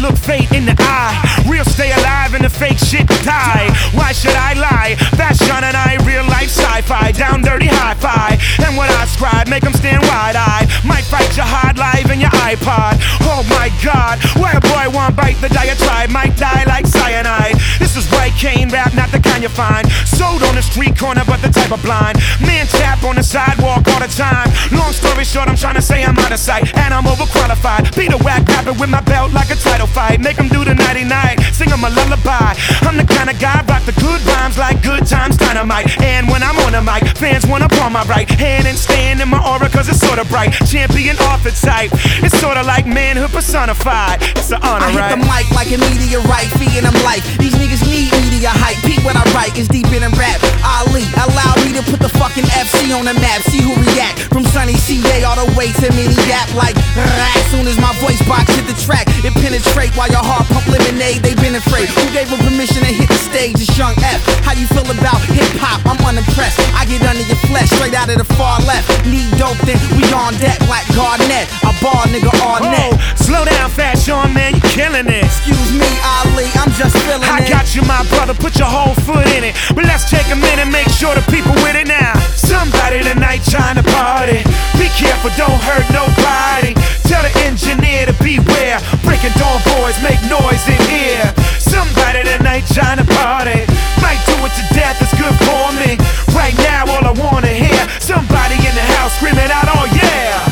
look fate in the eye. Real stay alive and the fake shit die. Why should I lie? Fashion and I, real life sci-fi. Down dirty hi-fi. And what I scribe, make them stand wide-eyed. Might fight your hard live in your iPod. Oh my God, why a boy won't bite the diatribe? Might die like cyanide. This is white cane rap, not the kind you find sold on the street corner, but the type of blind man tap on the sidewalk all the time. Long story short, I'm trying to say I'm out of sight and I'm overqualified. Beat a whack rapper with my belt like a title fight. Make them do the nighty-night, sing them a lullaby. I'm the kind of guy, rock the good rhymes like good times dynamite. And when I'm on the mic, fans wanna palm my right hand and stand in my aura cause it's sorta bright. Champion archetype, it's sorta like manhood personified. It's an honor, I right? hit the mic like a meteorite, feeding them life. These niggas need media hype. Peep what I write is deep in rap. Ali, allow me to put the fucking FC on the map. See who react. From sunny CA all the way to mini gap like rat. Soon as my voice box hit the track, it penetrate while your heart pump lemonade. They been afraid. Who gave them permission to hit the stage? It's Young F. How you feel about hip hop? I'm unimpressed. I get under your flesh, straight out of the far left. Need dope, then we on deck like Garnett. A ball nigga all net. Slow down, Fashion, man, you killing it. Excuse me, Ali, I'm just feeling I it. got you, my brother, put your whole foot in it. But let's take a minute, make sure the people with it now. Somebody tonight trying to party. Be careful, don't hurt nobody. Tell the engineer to beware. Breaking dawn boys, make noise in here. Somebody tonight trying to party. Might do it to death, it's good for me. Right now, all I wanna hear, somebody in the house screaming out, oh yeah.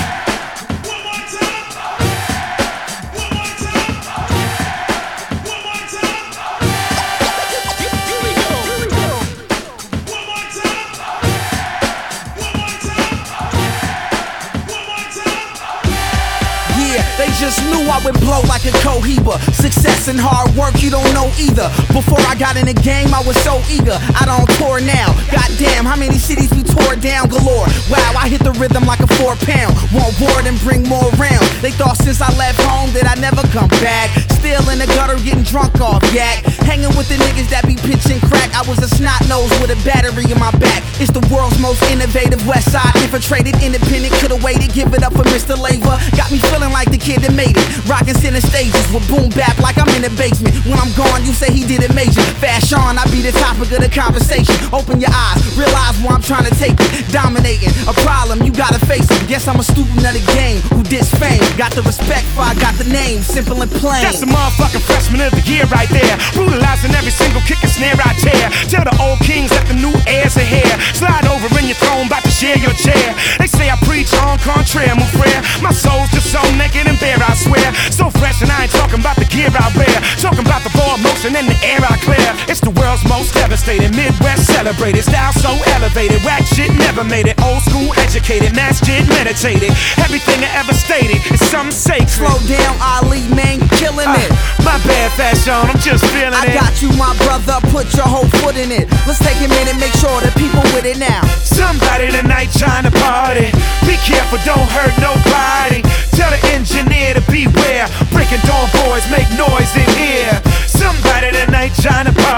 They just knew I would blow like a Cohiba. Success and hard work, you don't know either. Before I got in the game, I was so eager. I don't tour now. Goddamn, how many cities we tore down galore. Wow, I hit the rhythm like a 4-pound. Want war and bring more rounds. They thought since I left home that I'd never come back. Still in the gutter getting drunk off yak. Hanging with the niggas that be pitching crack. I was a snot nose with a battery in my back. It's the world's most innovative West Side. Infiltrated, independent, could've waited. Give it up for Mr. Labor. Got me feeling like the kid that made it. Rockin' center stages with boom bap like I'm in the basement. When I'm gone, you say he did it major. Fashion, I be the topic of the conversation. Open your eyes, realize where I'm trying to take it. Dominating, a problem, you gotta face it. Guess I'm a student of the game who did fame. Got the respect for I got the name, simple and plain. That's the motherfucking freshman of the year right there. Brutalizing every single kick and snare I tear. Tell the old kings that the new heirs are here. Slide over in your throne, about to share your chair. They say I preach on contraire, mon frere. My soul's just so naked and bare, I swear. So fresh and I ain't talking about the gear I wear. Talking about the ball motion and the air I clear. It's the world's most devastating, Midwest celebrated. Style so elevated, whack shit never made it. Old school educated, masjid meditated. Everything I ever stated is something sacred. Slow down, Ali, man, you killing it. My bad, Fashion, I'm just feeling it. I got you, my brother, put your whole foot in it. Let's take a minute, make sure the people with it now. Somebody tonight trying to party. Be careful, don't hurt nobody. Tell the engineer to beware. Breaking dawn boys, make noise in here. Somebody tonight trying to party.